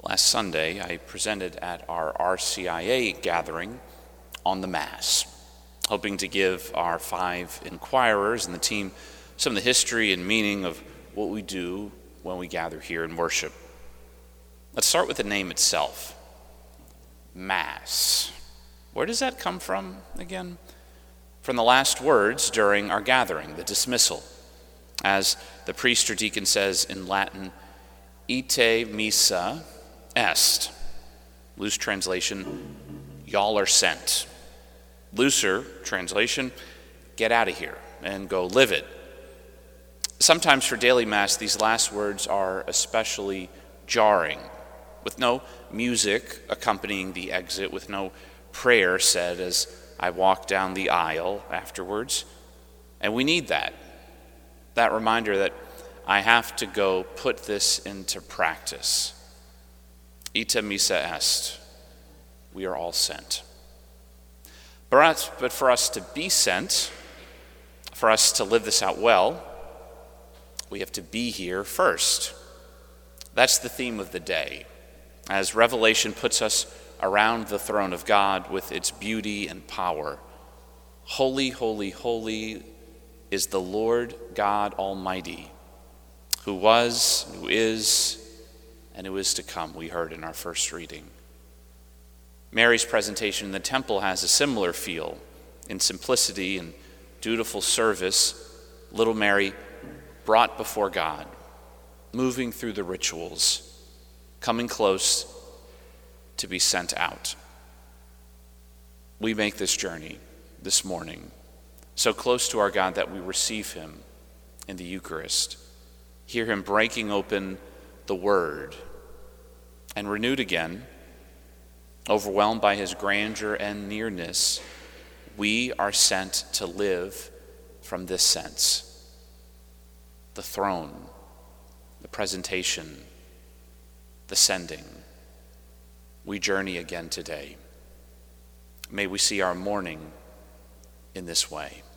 Last Sunday, I presented at our RCIA gathering on the Mass, hoping to give our 5 inquirers and the team some of the history and meaning of what we do when we gather here in worship. Let's start with the name itself, Mass. Where does that come from again? From the last words during our gathering, the dismissal. As the priest or deacon says in Latin, ite missa est. Loose translation, y'all are sent. Looser translation, get out of here and go live it. Sometimes for daily Mass, these last words are especially jarring, with no music accompanying the exit, with no prayer said as I walk down the aisle afterwards. And we need that reminder that I have to go put this into practice. Ite missa est. We are all sent. But for us to be sent, for us to live this out well, we have to be here first. That's the theme of the day, as Revelation puts us around the throne of God with its beauty and power. Holy, holy, holy is the Lord God Almighty, who was, who is, and who is to come, we heard in our first reading. Mary's presentation in the temple has a similar feel. In simplicity and dutiful service, little Mary brought before God, moving through the rituals, coming close to be sent out. We make this journey this morning, so close to our God that we receive him in the Eucharist, hear him breaking open the Word, and renewed again, overwhelmed by his grandeur and nearness, we are sent to live from this sense. The throne, the presentation, the sending. We journey again today. May we see our morning in this way.